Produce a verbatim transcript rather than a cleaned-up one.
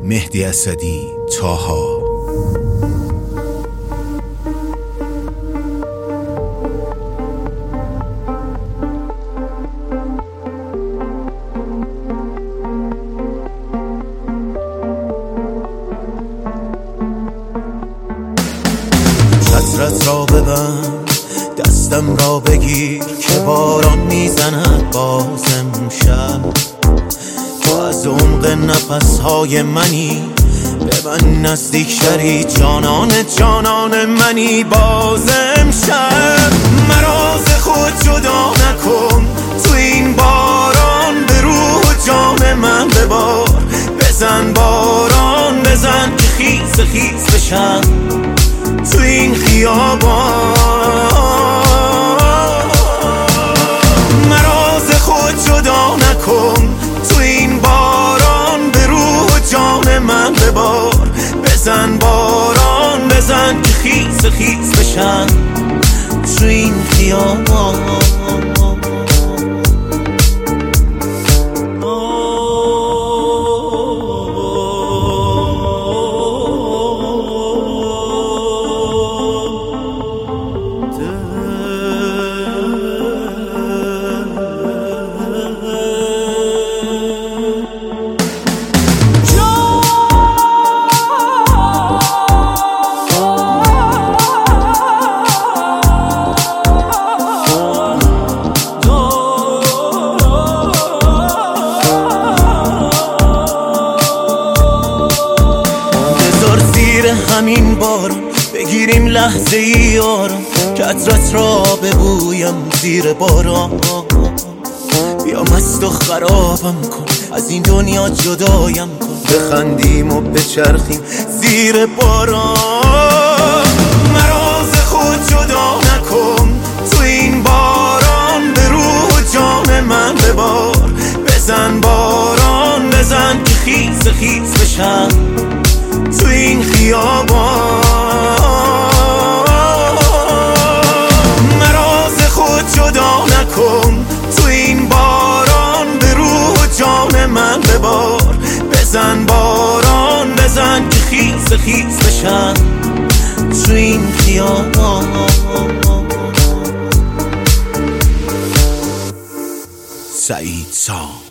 مهدی اسدی، طاها. چترت را ببند، دستم را بگیر که باران میزند باز امشب. تو از عمق نفسهای منی، به من نزدیک شری، جانان جانان منی باز امشب. مرا ز خود جدا نکن، تو این باران به روح و جان من ببار. بزن باران بزن که خیز خیز بشم تو این خیابان. مرا ز خود جدا نکن، تو این باران به روح و جان من ببار. بزن باران بزن که خیز خیز بشن تو این خیابان. همین بارم بگیریم لحظه ای آرام، که عطرت را ببویم زیر باران. بیا مست و خرابم کن، از این دنیا جدایم کن، بخندیم و بچرخیم زیر باران. مرا ز خود جدا نکن، تو این باران به روح و جان من ببار. بزن باران بزن که خیز خیز بشم تو این خیابان. مرا ز خود جدا نکن، تو این باران به روح و جان من ببار. بزن باران بزن که خیز خیز بشن تو این خیابان. سعید سام.